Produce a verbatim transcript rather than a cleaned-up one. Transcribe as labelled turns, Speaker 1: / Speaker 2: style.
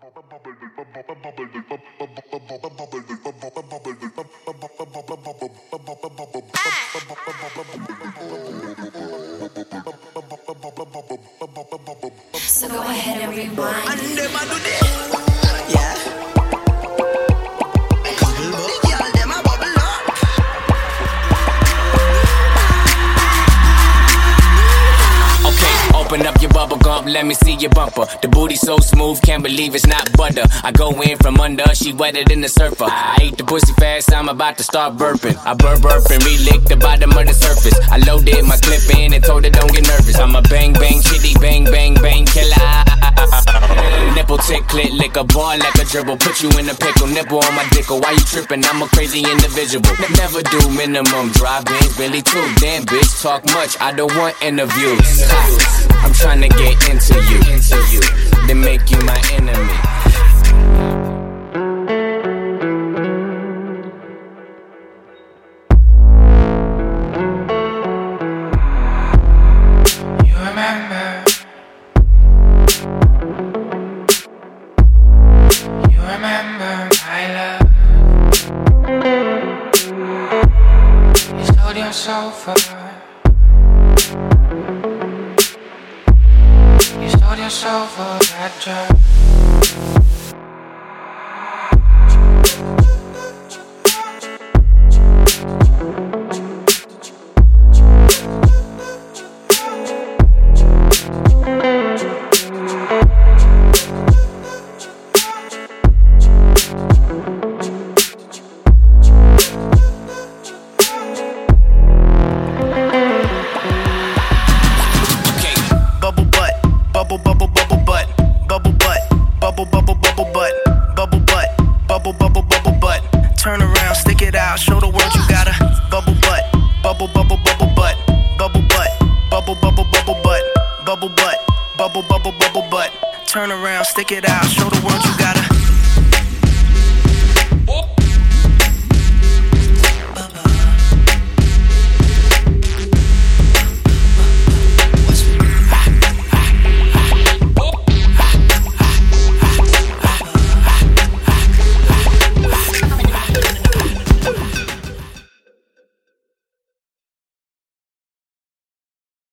Speaker 1: So go ahead and rewind.
Speaker 2: And them a do this, yeah. The girl them a bubble up.
Speaker 3: Okay, open up your bubble gum, let me see your bumper. The booty so smooth, can't believe it's not butter. I go in from under, she wetter than the surfer. I ate the pussy fast, I'm about to start burping. I burp burp and re-lick the bottom of the surface. I loaded my clip in and told her don't get nervous. I'm a bang bang chitty bang bang bang killer. Nipple tick click lick a ball like a dribble. Put you in a pickle, nipple on my dickle. Why you tripping? I'm a crazy individual. Ne- Never do minimum drive-ins, Billy too. Damn bitch, talk much, I don't want interviews. Ha, I'm trying to get into you, into you, then make you my enemy.
Speaker 4: You remember, you remember my love. You sold your soul for her. You sold your soul for that drug.
Speaker 2: Turn around, stick it out, show the world you got